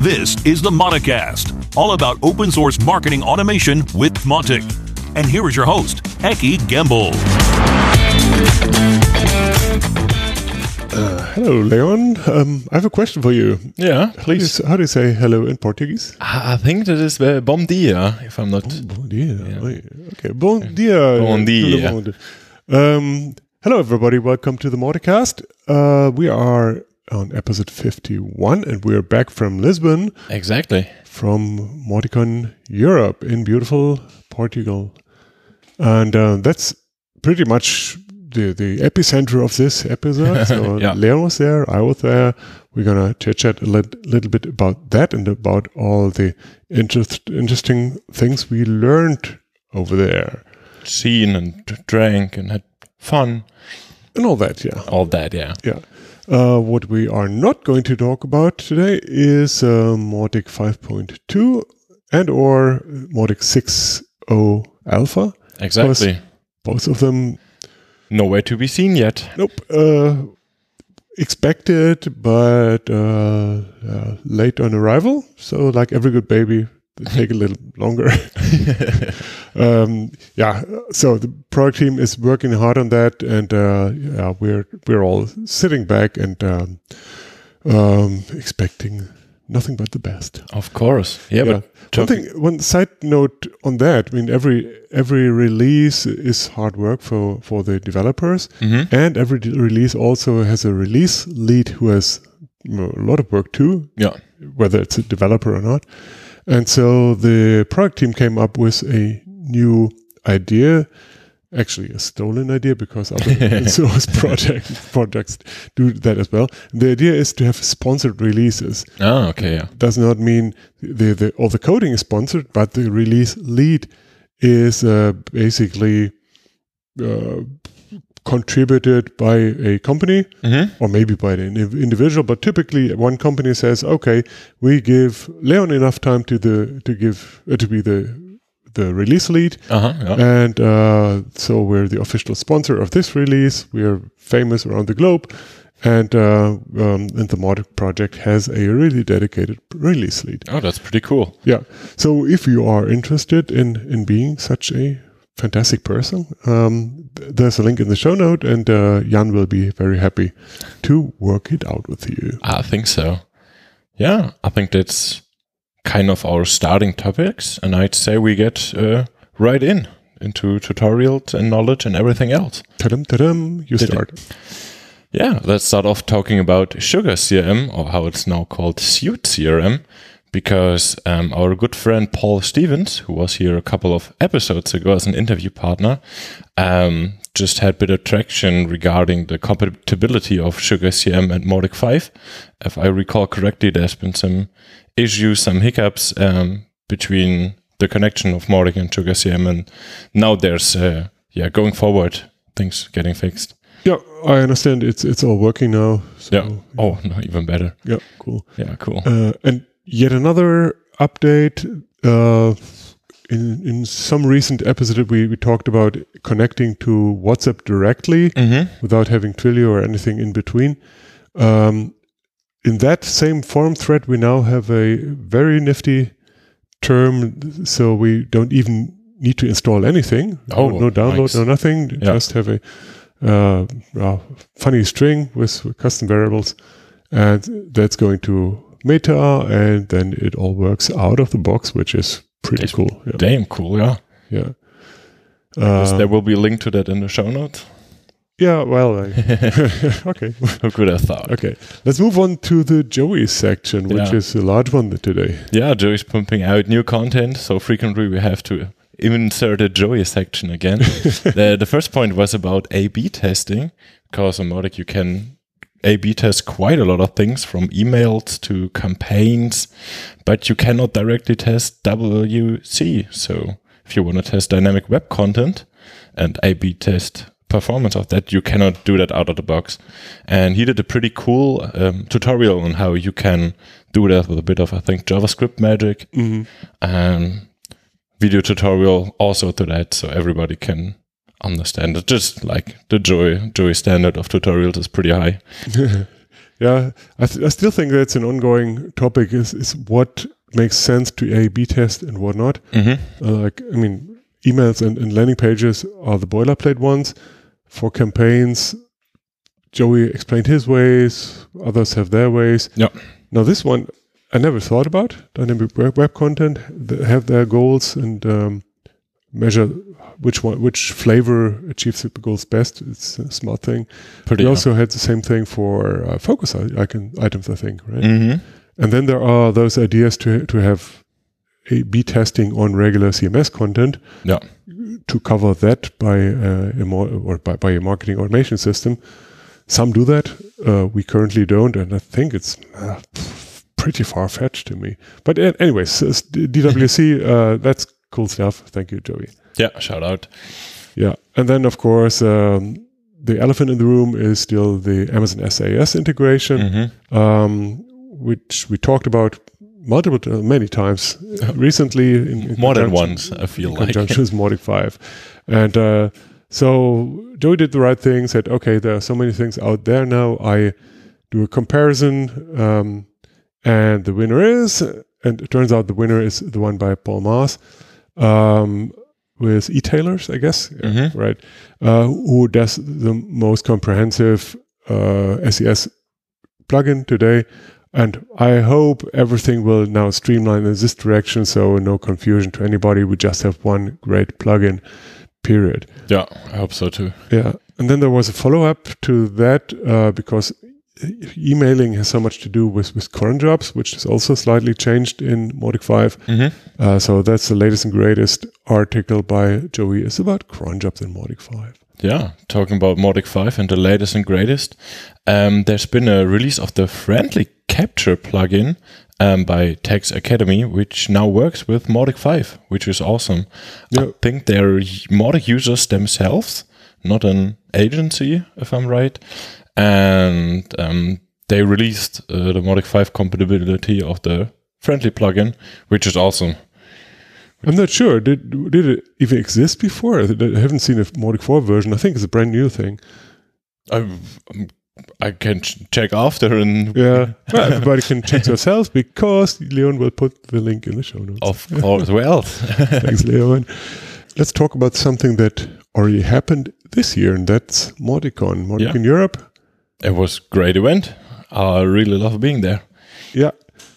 This is the Mauticast, all about open source marketing automation with Mautic. And here is your host, Eki Gembel. Hello, Leon. I have a question for you. Yeah, please. How do you say hello in Portuguese? I think that is bom dia, if I'm not... Bon dia. Yeah. Okay, bon dia. Bon dia. Hello, everybody. Welcome to the Mauticast. We are on episode 51, and we're back from Lisbon. Exactly. From Mauticon Europe in beautiful Portugal. And that's pretty much the epicenter of this episode. So Yeah. Leon was there, I was there. We're going to chit-chat a little bit about that and about all the interesting things we learned over there. Seen and drank and had fun. And all that, yeah. All that, yeah. Yeah. What we are not going to talk about today is Mautic 5.2 and or Mautic 6.0 Alpha. Exactly. Both of them... Nowhere to be seen yet. Nope. Expected, but late on arrival. So like every good baby, they take a little longer. So the product team is working hard on that, and we're all sitting back and expecting nothing but the best. Of course. Yeah. But one side note on that, I mean, every release is hard work for the developers, and every release also has a release lead who has a lot of work too, whether it's a developer or not. And so the product team came up with a new idea, actually a stolen idea because other open source projects do that as well. The idea is to have sponsored releases. Oh, okay, yeah. Does not mean all the coding is sponsored, but the release lead is basically contributed by a company or maybe by an individual. But typically, one company says, "Okay, we give Leon enough time to be the release lead, and so we're the official sponsor of this release. We're famous around the globe, and the Mautic project has a really dedicated release lead." Oh, that's pretty cool. Yeah. So if you are interested in being such a fantastic person, there's a link in the show note, and Jan will be very happy to work it out with you. I think so. Yeah, I think that's kind of our starting topics, and I'd say we get right into tutorials and knowledge and everything else. Ta-dum, you start. Yeah, let's start off talking about Sugar CRM, or how it's now called Suite CRM, because our good friend Paul Stevens, who was here a couple of episodes ago as an interview partner, just had a bit of traction regarding the compatibility of Sugar CRM and Mautic 5. If I recall correctly, there's been some issues, some hiccups between the connection of Mautic and Sugar CRM, and now there's going forward, things getting fixed. Yeah, I understand it's all working now. So, yeah. Oh, no, even better. Yeah, cool. Yeah, cool. And yet another update. In some recent episode, we talked about connecting to WhatsApp directly without having Twilio or anything in between. In that same forum thread, we now have a very nifty term, so we don't even need to install anything. No download, nice. No nothing. Yeah. Just have a funny string with custom variables, and that's going to Meta, and then it all works out of the box, which is pretty cool. Yeah. Damn cool, yeah. Yeah. There will be a link to that in the show notes. Yeah, well, okay. Who could have thought? Okay, let's move on to the Joey section, which is a large one today. Yeah, Joey's pumping out new content, so frequently we have to insert a Joey section again. The first point was about A/B testing, because on Mautic you can A/B test quite a lot of things, from emails to campaigns, but you cannot directly test WC. So if you want to test dynamic web content and A/B test performance of that, you cannot do that out of the box. And he did a pretty cool tutorial on how you can do that with a bit of, I think, JavaScript magic. Video tutorial also to that, so everybody can understand it. Just like the Joey standard of tutorials is pretty high. Yeah, I still think that's an ongoing topic. Is what makes sense to A/B test and what not. Emails and landing pages are the boilerplate ones. For campaigns, Joey explained his ways. Others have their ways. Yeah. Now this one, I never thought about. Dynamic web content have their goals and measure which flavor achieves the goals best. It's a smart thing. We also had the same thing for focus items, I think, right? Mm-hmm. And then there are those ideas to have A/B testing on regular CMS content. Yeah. To cover that by a marketing automation system. Some do that. We currently don't, and I think it's pretty far-fetched to me. But anyways, DWC, that's cool stuff. Thank you, Joey. Yeah, shout out. Yeah, and then of course the elephant in the room is still the Amazon SAS integration, which we talked about many times recently. In more than once, I feel like. In conjunction with Mautic 5. And so Joey did the right thing, said, okay, there are so many things out there now. I do a comparison, and the winner is, and it turns out the winner is the one by Paul Maas, with e-tailers, I guess, right? Who does the most comprehensive SES plugin today. And I hope everything will now streamline in this direction, so no confusion to anybody. We just have one great plugin, period. Yeah, I hope so too. Yeah. And then there was a follow-up to that because emailing has so much to do with cron jobs, which is also slightly changed in Mautic 5. So that's the latest and greatest article by Joey is about cron jobs in Mautic 5. Yeah, talking about Mautic 5 and the latest and greatest. There's been a release of the Friendly Capture plugin by Tax Academy, which now works with Mautic 5, which is awesome. Yeah. I think they're Mautic users themselves, not an agency, if I'm right. And they released the Mautic 5 compatibility of the Friendly plugin, which is awesome. I'm not sure. Did it even exist before? I haven't seen a Mautic 4 version. I think it's a brand new thing. I can check after. And yeah, well, everybody can check yourselves because Leon will put the link in the show notes. Of course. Well, thanks, Leon. Let's talk about something that already happened this year, and that's Mauticon. Mautic in Europe. It was a great event. I really love being there. Yeah.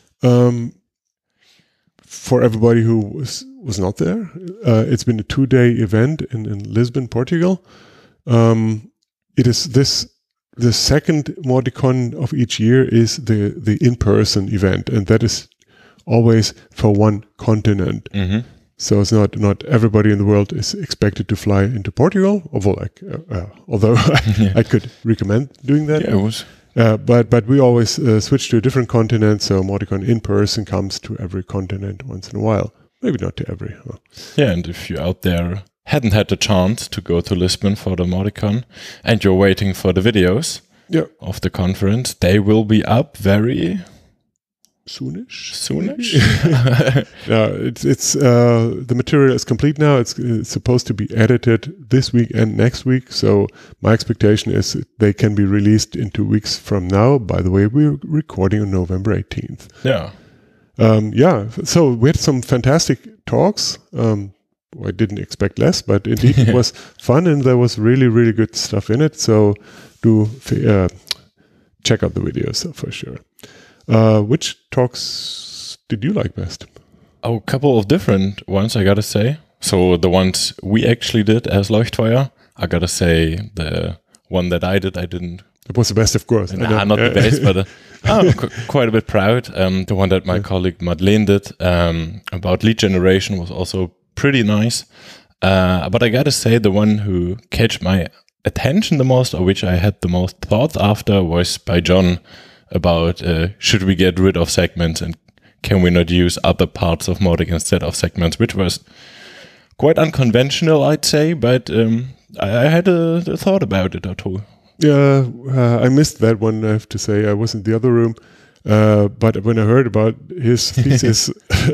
For everybody who was not there, it's been a 2-day event in Lisbon, Portugal. It is the second Mauticon of each year is the in-person event, and that is always for one continent. So it's not everybody in the world is expected to fly into Portugal, although I could recommend doing that. Yeah, it was. But we always switch to a different continent, so Mauticon in person comes to every continent once in a while. Maybe not to every. Huh? Yeah, and if you out there hadn't had the chance to go to Lisbon for the Mauticon and you're waiting for the videos of the conference, they will be up very soonish. It's the material is complete now. It's supposed to be edited this week and next week. So my expectation is they can be released in 2 weeks from now. By the way, we're recording on November 18th. So we had some fantastic talks. I didn't expect less, but indeed it was fun, and there was really, really good stuff in it. So do check out the videos for sure. Which talks did you like best? A couple of different ones, I gotta say. So the ones we actually did as Leuchtfeuer, I gotta say the one that I didn't. It was the best, of course. Nah, not the best, but I'm quite a bit proud. The one that my colleague Madeleine did about lead generation was also pretty nice. But I gotta say the one who catch my attention the most, or which I had the most thoughts after, was by John about should we get rid of segments and can we not use other parts of Mautic instead of segments, which was quite unconventional, I'd say, but I had a thought about it or two. Yeah, I missed that one, I have to say. I was in the other room, but when I heard about his thesis,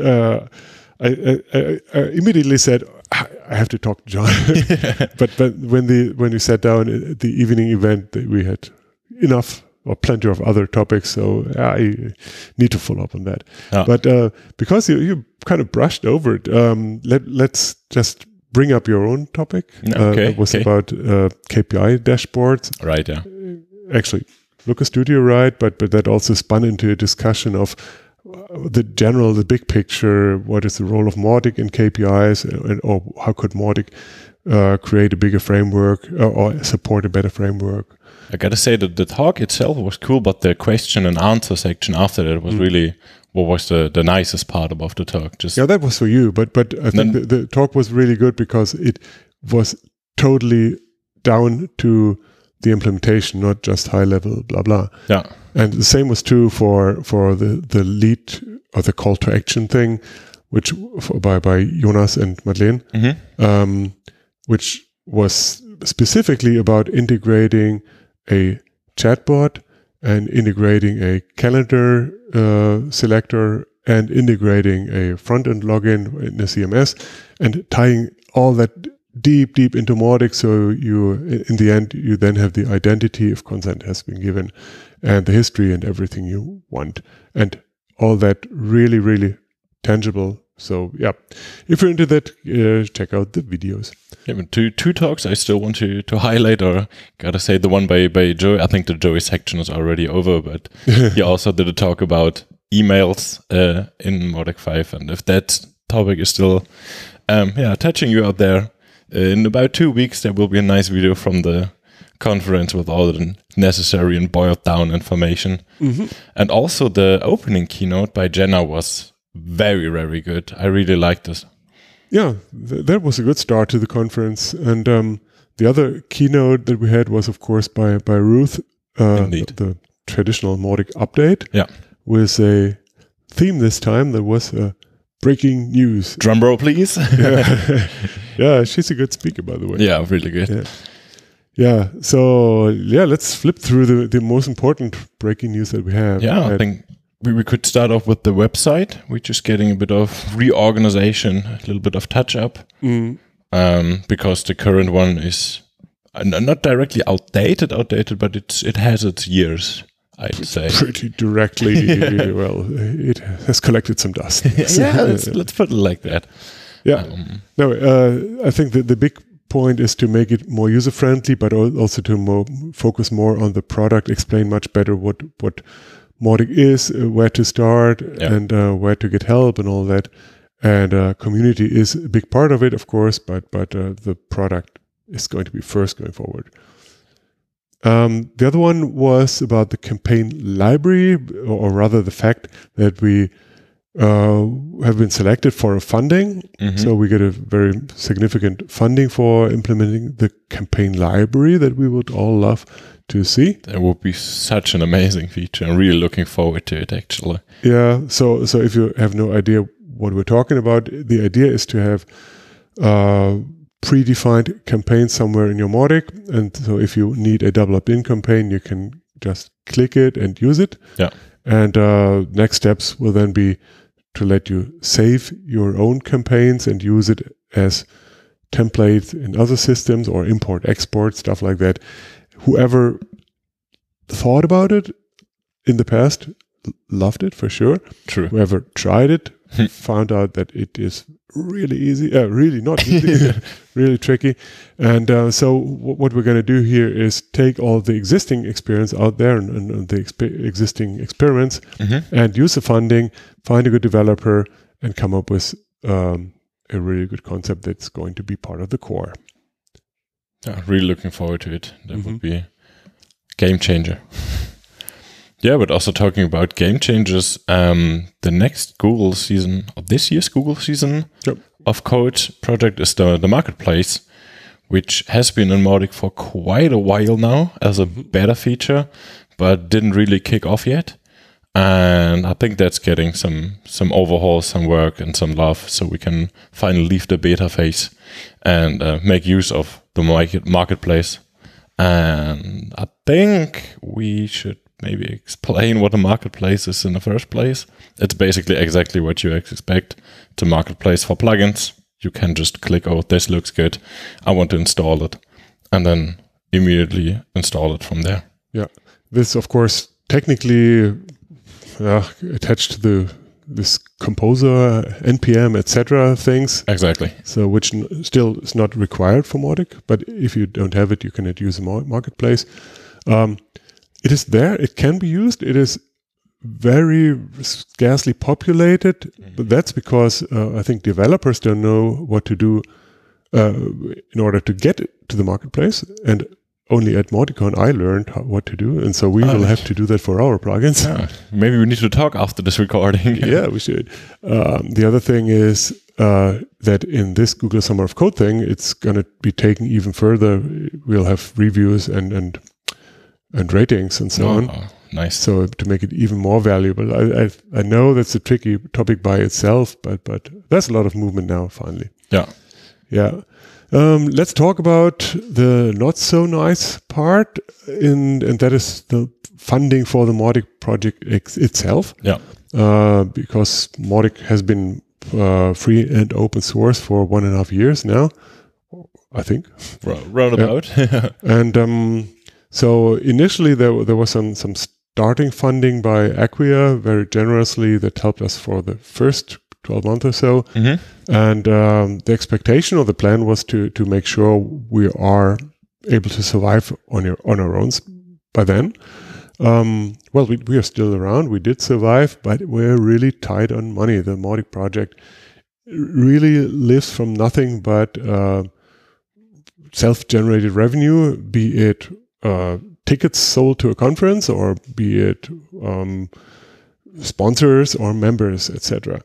I immediately said, I have to talk to John. but when we sat down at the evening event, we had enough or plenty of other topics. So I need to follow up on that. Yeah. But because you kind of brushed over it, let's just bring up your own topic. It was about KPI dashboards. Right, yeah. Actually, Looker Studio, right? But that also spun into a discussion of the big picture. What is the role of Mautic in KPIs, or how could Mautic create a bigger framework or support a better framework? I gotta say that the talk itself was cool, but the question and answer section after that was really what was the nicest part about the talk. That was for you, but I think the talk was really good because it was totally down to the implementation, not just high level blah blah. Yeah, and the same was true for the lead or the call to action thing, which by Jonas and Madeleine, which was specifically about integrating a chatbot and integrating a calendar selector and integrating a front-end login in the CMS and tying all that deep into Mautic. So you, in the end, you then have the identity if consent has been given and the history and everything you want. And all that really, really tangible. So yeah, if you're into that, check out the videos. Yeah, but two talks I still want to highlight, or gotta say the one by Joey. I think the Joey section is already over, but he also did a talk about emails in Mautic 5. And if that topic is still touching you out there, in about 2 weeks there will be a nice video from the conference with all the necessary and boiled down information. And also the opening keynote by Jenna was very, very good. I really liked this. Yeah, that was a good start to the conference. And the other keynote that we had was, of course, by Ruth, the traditional Mautic update, with a theme this time that was breaking news. Drum roll, please. Yeah, she's a good speaker, by the way. Yeah, really good. Yeah. So let's flip through the most important breaking news that we have. Yeah, I think we could start off with the website. We're just getting a bit of reorganization, a little bit of touch up, because the current one is not directly outdated, but it has its years, I'd say. Pretty directly. Well, it has collected some dust. Let's put it like that. Yeah. I think the big point is to make it more user friendly, but also to focus more on the product, explain much better what Mautic is, where to start, and where to get help and all that. And community is a big part of it, of course, but the product is going to be first going forward. The other one was about the campaign library, or rather the fact that we have been selected for a funding. So we get a very significant funding for implementing the campaign library that we would all love to see. That would be such an amazing feature. I'm really looking forward to it, actually. Yeah. So if you have no idea what we're talking about, the idea is to have predefined campaigns somewhere in your Mautic. And so if you need a double opt-in campaign, you can just click it and use it. Yeah. And next steps will then be to let you save your own campaigns and use it as templates in other systems, or import, export, stuff like that. Whoever thought about it in the past loved it for sure. True. Whoever tried it found out that it is really easy, really not easy, really tricky. And so what we're going to do here is take all the existing experience out there and the existing experiments and use the funding, find a good developer, and come up with a really good concept that's going to be part of the core. Yeah, really looking forward to it. That would be a game changer. Yeah, but also talking about game changers, the next Google season, or this year's Google season of Code project is the Marketplace, which has been in Mautic for quite a while now as a beta feature, but didn't really kick off yet. And I think that's getting some overhaul, some work, and some love, so we can finally leave the beta phase and make use of the Marketplace. And I think we should maybe explain what a marketplace is in the first place. It's basically exactly what you expect. It's a marketplace for plugins. You can just click, oh, this looks good, I want to install it, and then immediately install it from there. Yeah. This, of course, technically attached to this composer, NPM, etc. things. Exactly. So which still is not required for Mautic, but if you don't have it, you can use a marketplace. It is there. It can be used. It is very scarcely populated, but that's because I think developers don't know what to do in order to get it to the marketplace. And only at Mauticon I learned what to do, and so we will have to do that for our plugins. Yeah. Maybe we need to talk after this recording. Yeah, we should. The other thing is that in this Google Summer of Code thing, it's going to be taken even further. We'll have reviews and ratings and so on. Nice. So to make it even more valuable, I know that's a tricky topic by itself, but there's a lot of movement now. Finally. Yeah. Let's talk about the not so nice part, and that is the funding for the Mautic project itself. Yeah. Because Mautic has been free and open source for 1.5 years now, I think. Roundabout. Yeah. And so initially there was some starting funding by Acquia very generously that helped us for the first 12 months or so. And the expectation or the plan was to make sure we are able to survive on our own by then. Well, we are still around. We did survive, but we're really tight on money. The Mautic project really lives from nothing but self-generated revenue, be it tickets sold to a conference or be it sponsors or members, etc.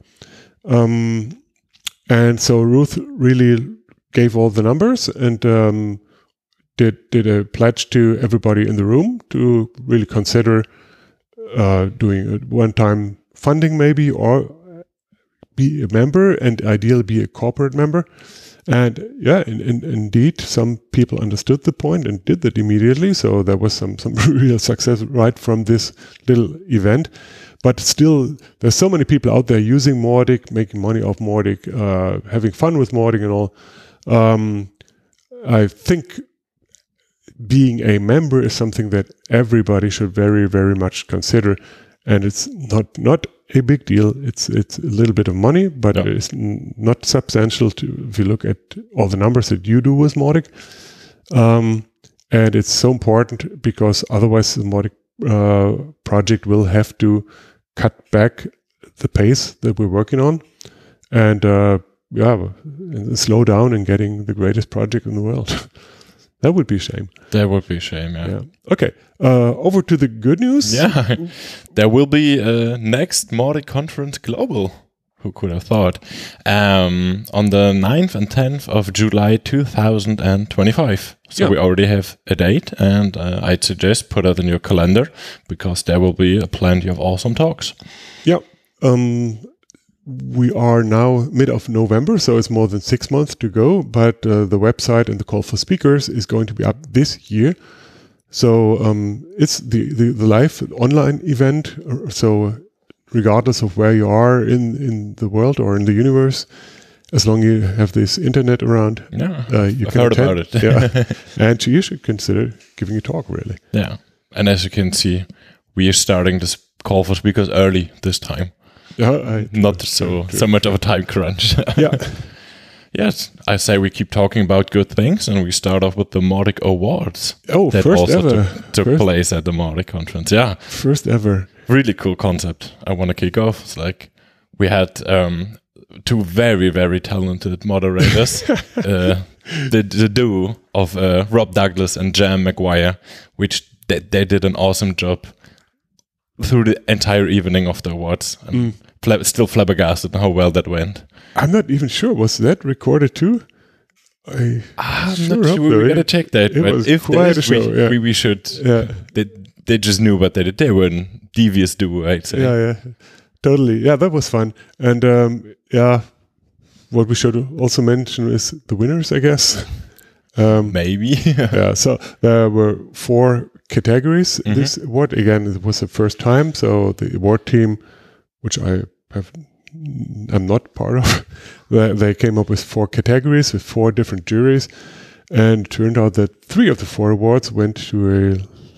And so Ruth really gave all the numbers and did a pledge to everybody in the room to really consider doing a one-time funding maybe, or be a member, and ideally be a corporate member. And yeah, indeed, some people understood the point and did that immediately. So there was some real success right from this little event. But still, there's so many people out there using Mautic, making money off Mautic, having fun with Mautic and all. I think being a member is something that everybody should very, very much consider. And it's not a big deal. It's a little bit of money, but it's not substantial if you look at all the numbers that you do with Mautic. And it's so important because otherwise the Mautic project will have to cut back the pace that we're working on and slow down in getting the greatest project in the world. That would be a shame. That would be a shame, yeah. Okay, over to the good news. Yeah, there will be a next Mautic Conference Global. Who could have thought? On the 9th and 10th of July 2025. So we already have a date, and I'd suggest put it in your calendar because there will be plenty of awesome talks. Yeah. We are now mid of November, so it's more than 6 months to go, but the website and the call for speakers is going to be up this year. So it's the live online event. So regardless of where you are in the world or in the universe, as long as you have this internet around, you can heard attend. about it. Yeah. And you should consider giving a talk, really. Yeah. And as you can see, we are starting this call for speakers early this time. Not so much of a time crunch. Yeah. Yes, I say we keep talking about good things, and we start off with the Mautic Awards. Oh, that first also ever. took place at the Mautic conference. Yeah. First ever. Really cool concept. I want to kick off. It's like we had two very, very talented moderators. The duo of Rob Douglas and Jam McGuire, which they did an awesome job through the entire evening of the awards. I'm still flabbergasted how well that went. I'm not even sure. Was that recorded too? I'm not sure. We gotta check that. But if quite a show, we should. Yeah. They just knew what they did. They were a devious duo, I'd say. Yeah, totally. Yeah, that was fun. And what we should also mention is the winners, I guess. Maybe. Yeah. So there were 4 categories. This award, again, it was the first time. So the award team, which I'm not part of, they came up with 4 categories with 4 different juries, and it turned out that 3 of the 4 awards went to a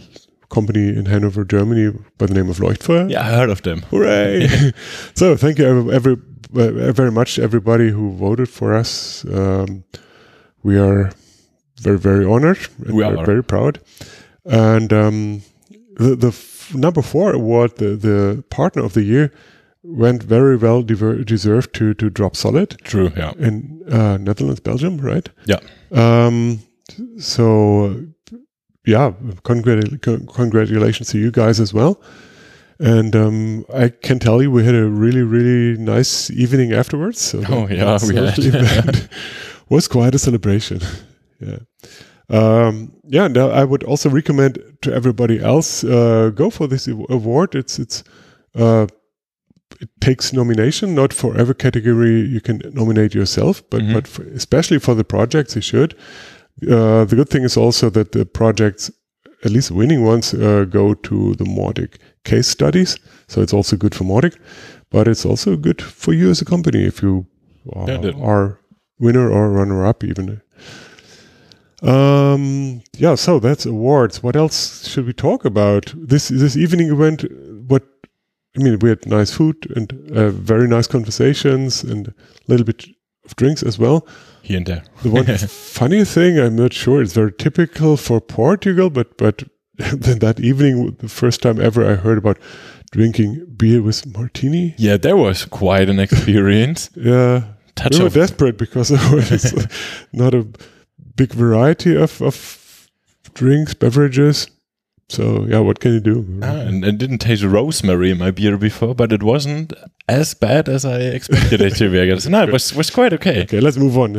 company in Hanover, Germany, by the name of Leuchtfeuer. Yeah, I heard of them. Hooray! So thank you very much, everybody who voted for us. We are very, very honored. We are very proud. And the number 4 award, the Partner of the Year, went very well deserved to Drop Solid. True, yeah. In Netherlands, Belgium, right? Yeah. So, yeah, congratulations to you guys as well. And I can tell you we had a really, really nice evening afterwards. So we had. Was quite a celebration. Yeah. Now I would also recommend to everybody else, go for this award. It takes nomination, not for every category you can nominate yourself, but especially for the projects you should. The good thing is also that the projects, at least the winning ones, go to the Mautic case studies. So it's also good for Mautic, but it's also good for you as a company if you are winner or runner-up even. So that's awards. What else should we talk about? This evening event, we had nice food and very nice conversations and a little bit of drinks as well. Here and there. The one funny thing, I'm not sure, it's very typical for Portugal, but then that evening, the first time ever I heard about drinking beer with martini. Yeah, that was quite an experience. Yeah. We were desperate because there was not a big variety of drinks, beverages. So, yeah, what can you do? And I didn't taste rosemary in my beer before, but it wasn't as bad as I expected it to be, I guess. No, it was quite okay. Okay, let's move on.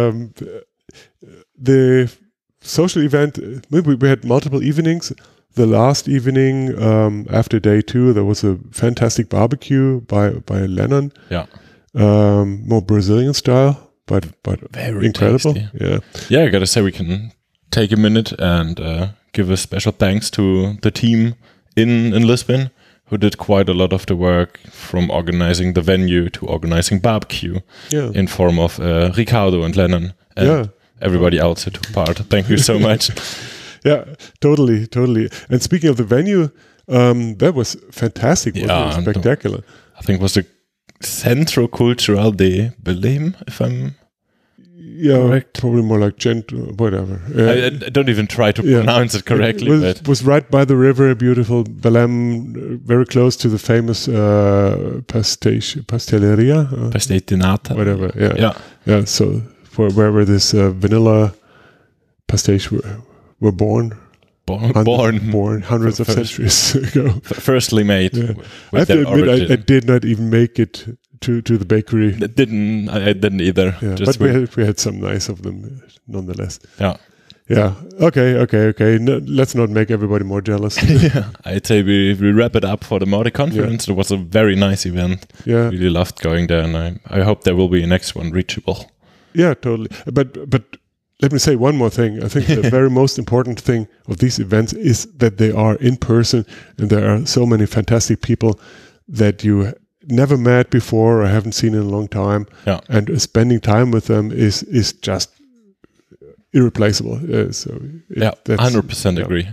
The social event, we had multiple evenings. The last evening, after day 2, there was a fantastic barbecue by Lennon. Yeah. More Brazilian style, but very incredible. Tasty. Yeah, I gotta say we can take a minute and give a special thanks to the team in Lisbon, who did quite a lot of the work, from organizing the venue to organizing barbecue, in form of Ricardo and Lennon and everybody else who took part. Thank you so much. Yeah, totally. And speaking of the venue, that was fantastic. It was spectacular. I think it was the Centro Cultural de Belém, if I'm correct. Probably more like whatever. I don't even try to pronounce it correctly. It was right by the river, beautiful Belém, very close to the famous pasteleria. Pastel de nata. Whatever, yeah. So where this vanilla pastéis were born. Born hundreds of centuries ago. Firstly made. Yeah. I have to admit, I did not even make it to the bakery. I didn't either. Yeah, but we had some nice of them nonetheless. Yeah. Yeah. Okay. No, let's not make everybody more jealous. I'd say we wrap it up for the Mautic conference. It was a very nice event. Yeah. Really loved going there, and I hope there will be a next one reachable. Yeah, totally. But let me say one more thing. I think the very most important thing of these events is that they are in person, and there are so many fantastic people that you never met before or haven't seen in a long time. Yeah. And spending time with them is just irreplaceable. 100% agree.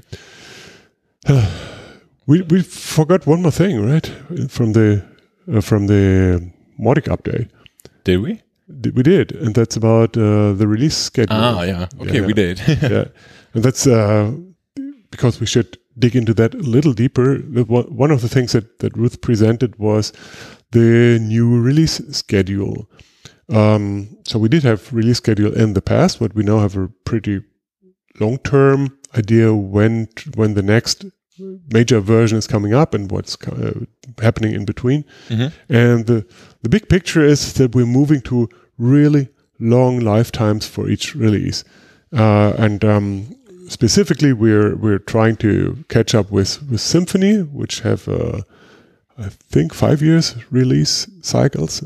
We forgot one more thing, right? From the Mautic update. Did we? We did, and that's about the release schedule. Okay, we did. Yeah, and that's because we should dig into that a little deeper. One of the things that Ruth presented was the new release schedule. So we did have release schedule in the past, but we now have a pretty long-term idea when the next major version is coming up and what's happening in between. Mm-hmm. And the big picture is that we're moving to really long lifetimes for each release. And specifically, we're trying to catch up with Symfony, which have I think 5 years release cycles,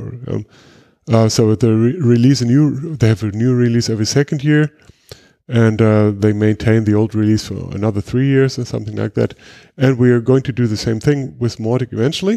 so they they have a new release every second year, and they maintain the old release for another 3 years or something like that. And we are going to do the same thing with Mautic eventually.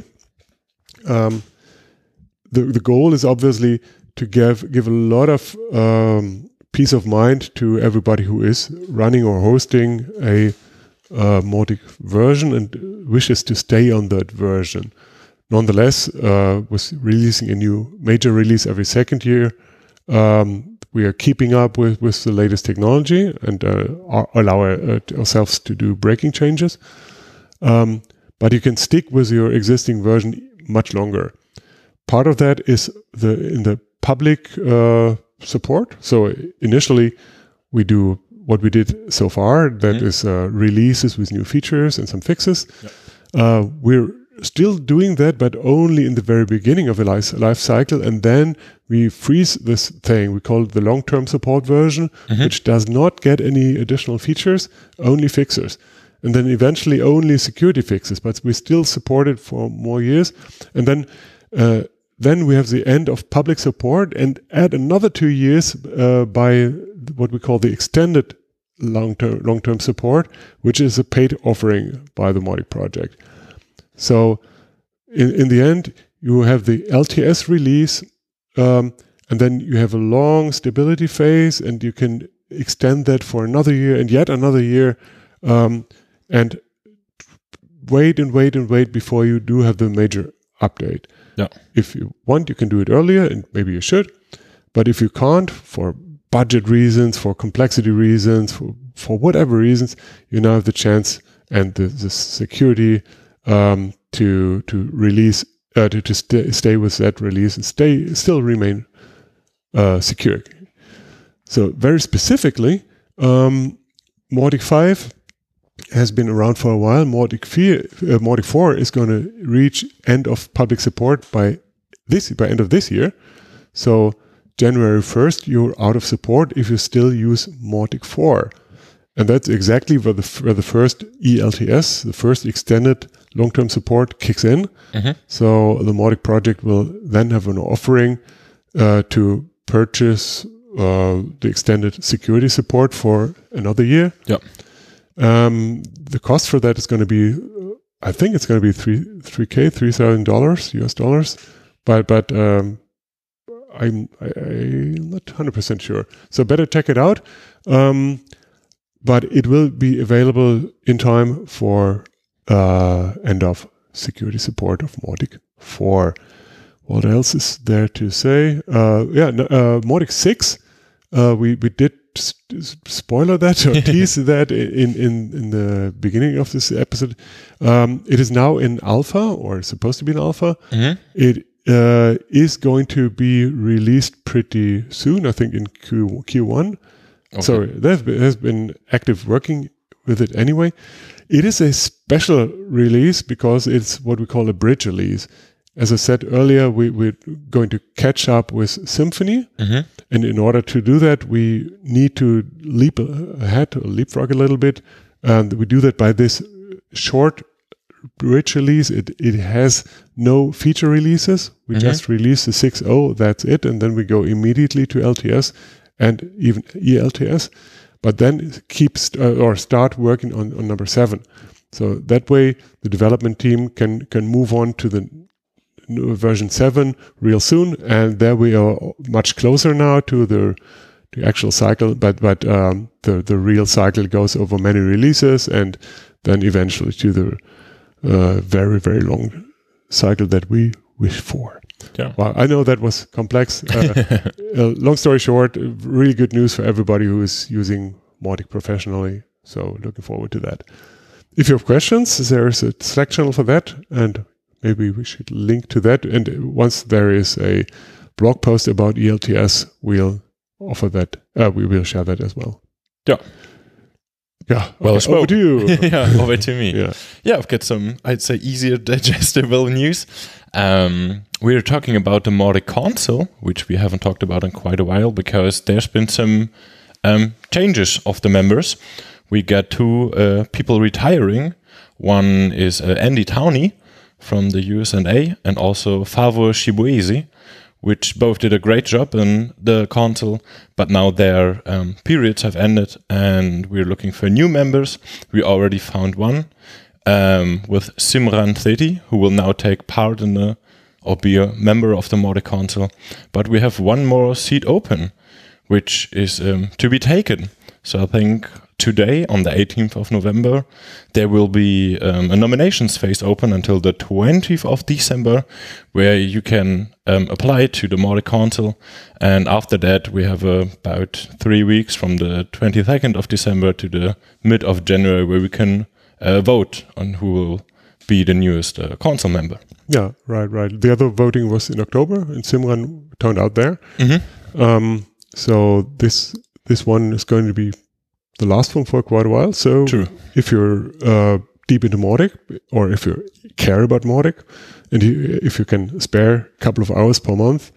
The goal is obviously to give a lot of peace of mind to everybody who is running or hosting a Mautic version and wishes to stay on that version. Nonetheless, was releasing a new major release every second year. We are keeping up with the latest technology and allow ourselves to do breaking changes. But you can stick with your existing version much longer. Part of that is in the public support. So initially, we do what we did so far. That is releases with new features and some fixes. Yep. We're still doing that, but only in the very beginning of a life cycle. And then we freeze this thing. We call it the long-term support version, which does not get any additional features, only fixes. And then eventually only security fixes, but we still support it for more years. And then we have the end of public support and add another 2 years by what we call the extended long-term support, which is a paid offering by the Mautic project. So in the end, you have the LTS release, and then you have a long stability phase, and you can extend that for another year and yet another year, and wait before you do have the major update. Yeah. If you want, you can do it earlier, and maybe you should. But if you can't, for budget reasons, for complexity reasons, for whatever reasons, you now have the chance and the security to release to stay with that release and still remain secure. So very specifically, Mautic 5 has been around for a while. Mautic 4 is going to reach end of public support by end of this year. So January 1st, you're out of support if you still use Mautic 4. And that's exactly where the first ELTS, the first extended long-term support, kicks in. So the Mautic project will then have an offering to purchase the extended security support for another year. Yeah. The cost for that is going to be, I think it's going to be $3,000 US dollars, but I'm not 100% sure. So better check it out. But it will be available in time for end of security support of Mautic 4. What else is there to say? Mautic 6. We did spoiler that or tease that in the beginning of this episode. It is now in alpha, or supposed to be in alpha. It is going to be released pretty soon, I think in Q1. Okay. Sorry, there's been active working with it anyway. It is a special release because it's what we call a bridge release. As I said earlier, we're going to catch up with Symfony. And in order to do that, we need to leap ahead or leapfrog a little bit. And we do that by this short bridge release. It has no feature releases. We just release the 6.0, that's it. And then we go immediately to LTS and even ELTS. But then start working on number 7. So that way the development team can move on to the version 7 real soon, and there we are much closer now to the actual cycle, but the real cycle goes over many releases and then eventually to the very, very long cycle that we wish for. Yeah. Well, I know that was complex. Long story short, really good news for everybody who is using Mautic professionally. So looking forward to that. If you have questions, there is a Slack channel for that, and maybe we should link to that. And once there is a blog post about ELTS, we'll offer that. We will share that as well. Yeah. Yeah. Well, okay. Over to you. Yeah, over to me. Yeah, I've got some, I'd say, easier digestible news. We're talking about the Mautic console, which we haven't talked about in quite a while because there's been some changes of the members. We got 2 people retiring. One is Andy Towney from the USA and also Favor Shibuezi, which both did a great job in the console, but now their periods have ended and we're looking for new members. We already found one with Simran Sethi, who will now take part in or be a member of the Mautic console. But we have one more seat open, which is to be taken. So I think today, on the 18th of November, there will be a nominations phase open until the 20th of December, where you can apply to the Mautic Council. And after that, we have about 3 weeks from the 22nd of December to the mid of January, where we can vote on who will be the newest council member. Yeah, right. The other voting was in October, and Simran turned out there. So this one is going to be the last one for quite a while. So True. If you're deep into Mautic, or if you care about Mautic, and if you can spare a couple of hours per month,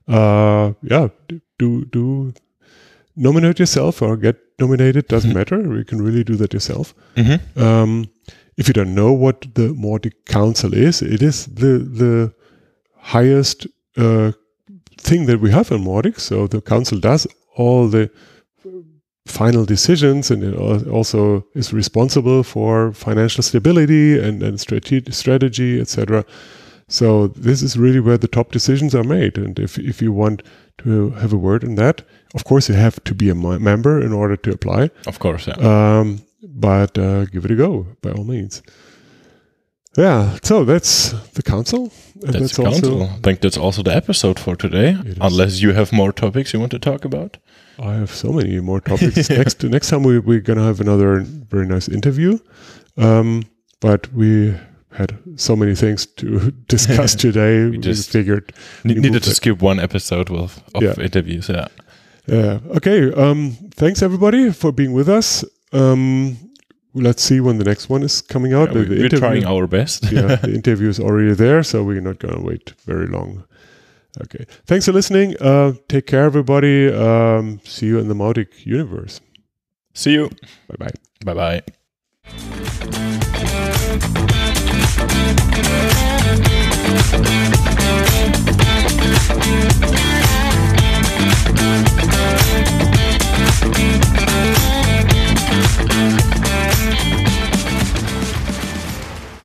do nominate yourself or get nominated. Doesn't matter. You can really do that yourself. If you don't know what the Mautic Council is, it is the highest thing that we have in Mautic. So the council does all the final decisions, and it also is responsible for financial stability and strategy, etc. So this is really where the top decisions are made. And if you want to have a word in that, of course you have to be a member in order to apply. Of course, yeah. But give it a go, by all means. Yeah, so that's the council. And That's the council. I think that's also the episode for today, unless you have more topics you want to talk about. I have so many more topics. Next time we're going to have another very nice interview. But we had so many things to discuss today. we just figured needed to skip one episode of interviews. Yeah. Okay. Thanks everybody for being with us. Let's see when the next one is coming out. Yeah, we're trying our best. The interview is already there, so we're not going to wait very long. Okay. Thanks for listening. Take care, everybody. See you in the Mautic universe. See you. Bye-bye. Bye-bye.